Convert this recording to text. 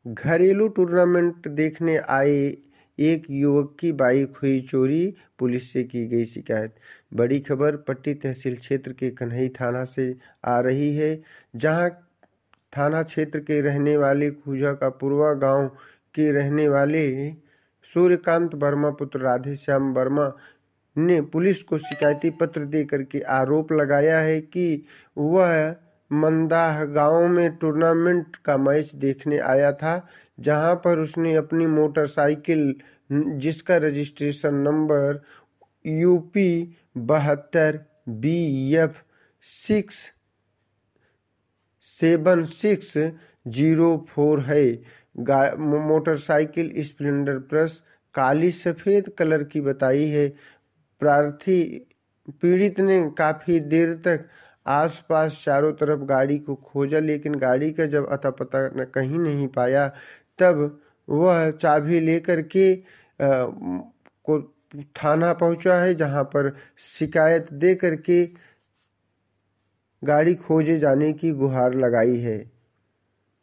घरेलू टूर्नामेंट देखने आए एक युवक की बाइक हुई चोरी, पुलिस से की गई शिकायत। बड़ी खबर पट्टी तहसील क्षेत्र के कन्हई थाना से आ रही है, जहां थाना क्षेत्र के रहने वाले खूजा का पुरवा गांव के रहने वाले सूर्यकांत वर्मा पुत्र राधेश्याम वर्मा ने पुलिस को शिकायती पत्र देकर के आरोप लगाया है कि वह मंदाह गांव में टूर्नामेंट का मैच देखने आया था, जहां पर उसने अपनी मोटरसाइकिल जिसका रजिस्ट्रेशन नंबर यूपी 72 BF 67604 है। मोटरसाइकिल स्प्लेंडर प्लस काली सफेद कलर की बताई है। पीड़ित ने काफी देर तक आसपास चारों तरफ गाड़ी को खोजा, लेकिन गाड़ी का जब अता पता कहीं नहीं पाया, तब वह चाबी लेकर के को थाना पहुंचा है, जहां पर शिकायत दे करके गाड़ी खोजे जाने की गुहार लगाई है।